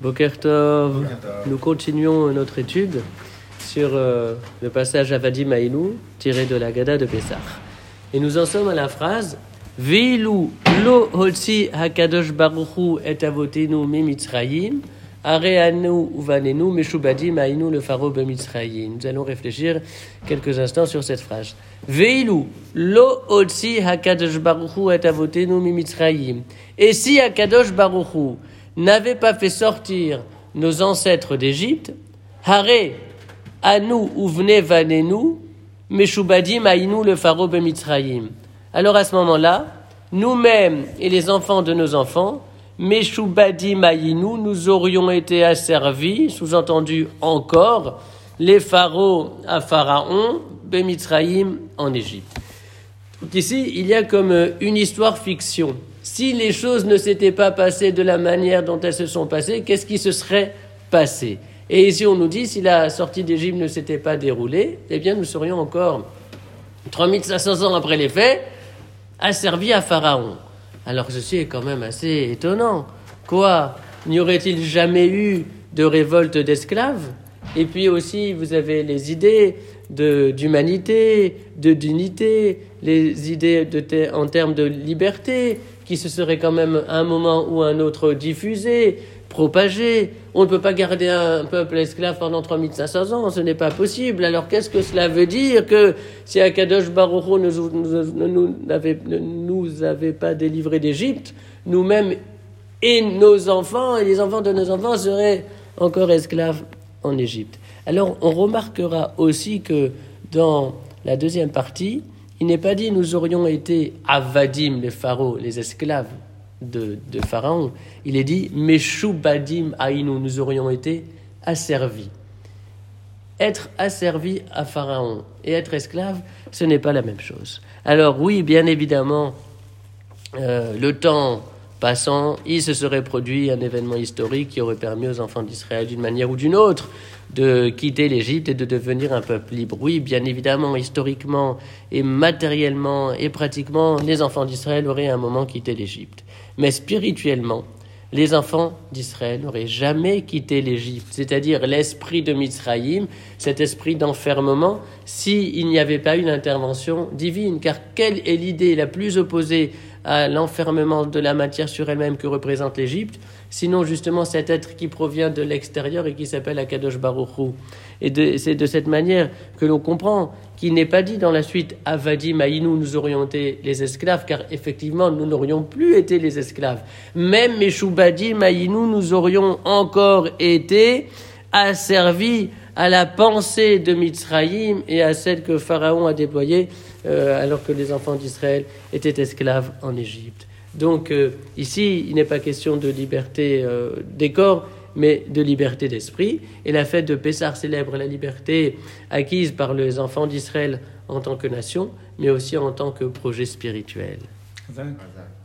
Boker Tov, nous continuons notre étude sur le passage Avadim Hainu tiré de la Gada de Pessah. Et nous en sommes à la phrase Veilu lo hotzi hakadosh baruchu et avotenu mimitzrayim areanu uvanenu meshubadim hainu le pharo bemitzrayim. Nous allons réfléchir quelques instants sur cette phrase. Veilu lo hotzi hakadosh baruchu et avotenu mimitzrayim. Et si hakadosh baruchu n'avait pas fait sortir nos ancêtres d'Égypte, Hare, Anu, Uvne, Vanenu, Meshubadim, Aïnou, le pharo bemitzrayim. Alors à ce moment-là, nous-mêmes et les enfants de nos enfants, Meshubadim, Aïnou, nous aurions été asservis, sous-entendu encore, les pharaons à Pharaon, bemitzrayim, en Égypte. Donc ici, il y a comme une histoire fiction. Si les choses ne s'étaient pas passées de la manière dont elles se sont passées, qu'est-ce qui se serait passé? Et ici, on nous dit, si la sortie d'Égypte ne s'était pas déroulée, eh bien, nous serions encore 3500 ans après les faits, asservis à Pharaon. Alors, ceci est quand même assez étonnant. Quoi? N'y aurait-il jamais eu de révolte d'esclaves? Et puis aussi, vous avez les idées d'humanité, d'unité, les idées en termes de liberté, qui se seraient quand même à un moment ou à un autre diffusées, propagées. On ne peut pas garder un peuple esclave pendant 3500 ans, ce n'est pas possible. Alors qu'est-ce que cela veut dire que si Akadosh Baruch Hu ne nous avait pas délivrés d'Égypte, nous-mêmes et nos enfants et les enfants de nos enfants seraient encore esclaves en Égypte. Alors on remarquera aussi que dans la deuxième partie, il n'est pas dit nous aurions été avadim, les pharaons, les esclaves de Pharaon. Il est dit meshubadim haïnu, nous aurions été asservis. Être asservi à Pharaon et être esclave, ce n'est pas la même chose. Alors oui, bien évidemment, le temps passant, il se serait produit un événement historique qui aurait permis aux enfants d'Israël, d'une manière ou d'une autre, de quitter l'Égypte et de devenir un peuple libre. Oui, bien évidemment, historiquement et matériellement et pratiquement, les enfants d'Israël auraient à un moment quitté l'Égypte. Mais spirituellement, les enfants d'Israël n'auraient jamais quitté l'Égypte, c'est-à-dire l'esprit de Mitzrayim, cet esprit d'enfermement, s'il n'y avait pas eu une intervention divine. Car quelle est l'idée la plus opposée à l'enfermement de la matière sur elle-même que représente l'Égypte, sinon justement cet être qui provient de l'extérieur et qui s'appelle Akadosh Baruch Hu. Et c'est de cette manière que l'on comprend qu'il n'est pas dit dans la suite Avadim Haïnu, nous aurions été les esclaves, car effectivement nous n'aurions plus été les esclaves. Même Meshubadim Haïnu, nous aurions encore été asservis à la pensée de Mitzrayim et à celle que Pharaon a déployée alors que les enfants d'Israël étaient esclaves en Égypte. Donc ici, il n'est pas question de liberté des corps, mais de liberté d'esprit. Et la fête de Pessah célèbre la liberté acquise par les enfants d'Israël en tant que nation, mais aussi en tant que projet spirituel.